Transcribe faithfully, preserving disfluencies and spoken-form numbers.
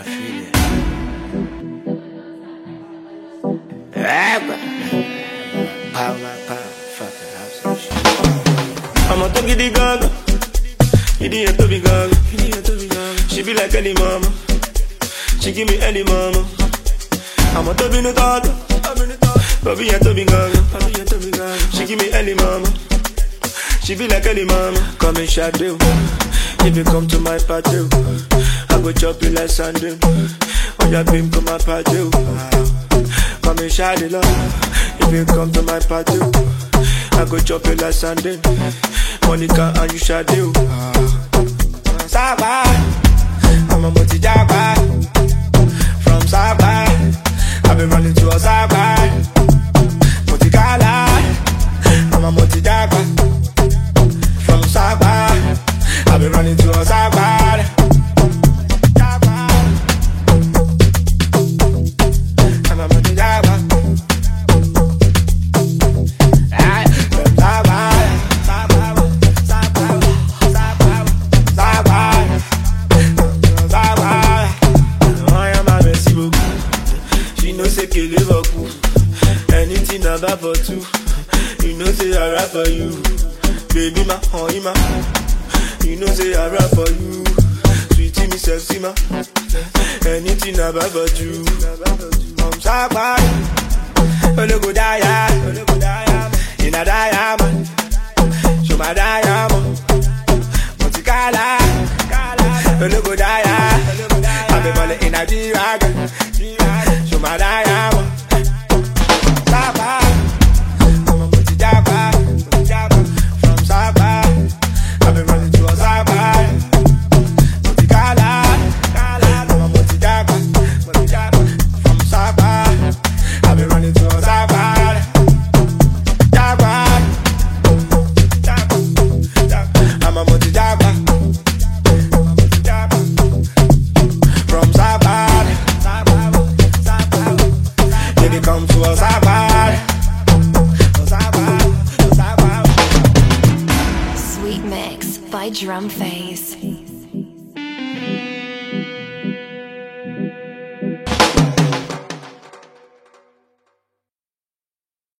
feel it. Rapper. Power, power, fucking house and shit. I'm a talkie the gaga. Idiot to be gaga. Idiot to be gaga. She be like any mama. She give me any mama. I'm a to be no gaga. Baby, I to be gaga. She give me any mama. She be like any mama. Come and shadow. If you come to my party, I go chop you like sandal. Oh, your beam come my party. Come and shadow love. If you come to my party, I go chop you like sandal. Monica and you shadow. Saba, I'm a multi jabba. From Saba, I've been running to a Saba. Multicala, I'm a multi jabba. From Saba, I've been running to a Saba. I'm a multi jabba. From Saba, Saba, Saba, Saba, Saba, Saba. I am a messy book. She knows say kill Liverpool. Anything about for two. You know say I rap for you. Baby ma, honey ma. You know say I rap for you. Sweetie me sexy ma. Anything about for you. Mom Saba. Olo go die, in a diamond. Show my diamond. Multicala. Olo go die. I've been balling in a G-Wagon. Show my diamond. Saba. I'm a multi-jabba. From Saba, I've been running to a Saba. Multicala. I'm a multi-jabba. From Saba, I've been running to a Saba. Jabba. I'm a multi-jabba. From Saba, baby come to a Saba. Sweet Mix by Drum Phase.